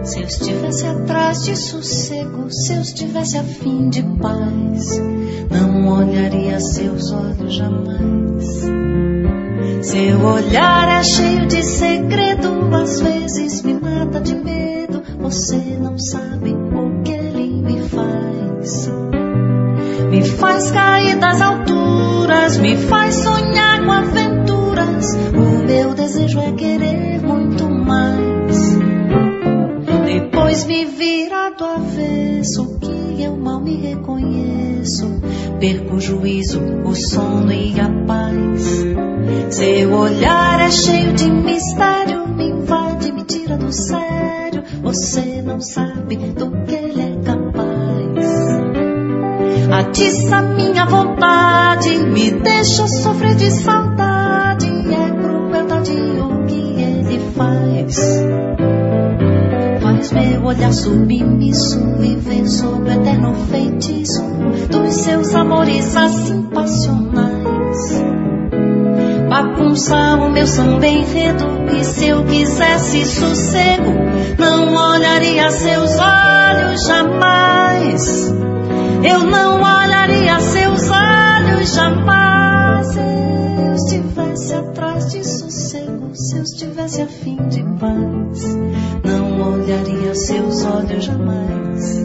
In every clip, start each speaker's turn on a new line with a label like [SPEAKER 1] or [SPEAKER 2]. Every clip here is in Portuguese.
[SPEAKER 1] Se eu estivesse atrás de sossego, se eu estivesse a fim de paz, não olharia seus olhos jamais. Seu olhar é cheio de segredo, às vezes me mata de medo. Você não sabe o que ele me faz. Me faz cair das alturas, me faz sonhar com aventuras. O meu desejo é querer muito mais. Depois me vira do avesso, que eu mal me reconheço. Perco o juízo, o sono e a paz. Seu olhar é cheio de mistério, me invade, me tira do sério. Você não sabe do que ele é capaz. Atiça minha vontade, me deixa sofrer de saudade. É crueldade o que ele faz. Faz meu olhar submisso, viver sob o eterno feitiço dos seus amores assim passionais. Bagunça o meu samba enredo, e se eu quisesse sossego, não olharia seus olhos jamais. Eu não olharia seus olhos jamais. Se eu estivesse atrás de sossego, se eu estivesse a fim de paz, não olharia seus olhos jamais.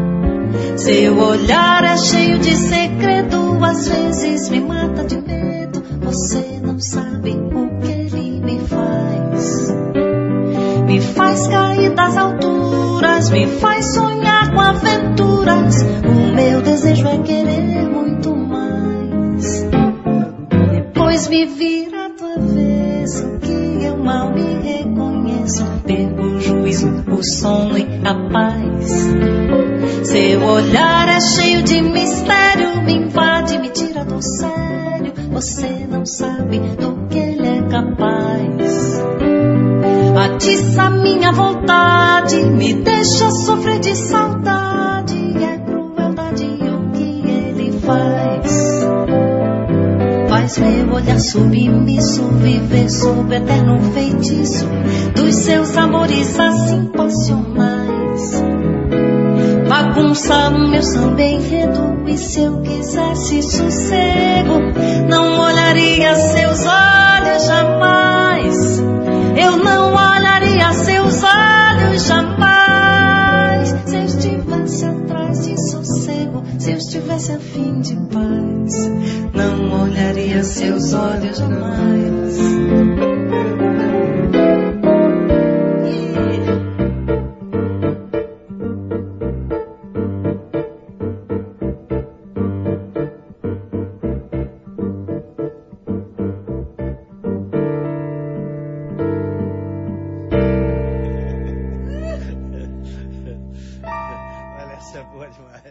[SPEAKER 1] Seu olhar é cheio de segredo, às vezes me mata de medo. Você não sabe o que ele me faz. Me faz cair das alturas, me faz sonhar com aventuras. O meu desejo é querer muito mais. Depois me vira do avesso, que eu mal me reconheço. Perco o juízo, o sono e a paz. Seu olhar é cheio de mistério, me invade, me tira do sério. Você não sabe do que ele é capaz. Atiça minha vontade, me deixa sofrer de saudade. É crueldade o que ele faz. Faz meu olhar submisso, viver sob eterno feitiço dos seus amores assim passionais. Bagunça o meu samba enredo, e se eu quisesse sossego, não olharia seus olhos jamais. Eu não olharia seus olhos jamais. Se eu estivesse atrás de sossego, se eu estivesse a fim de paz, não olharia seus olhos jamais.
[SPEAKER 2] Essa é boa demais.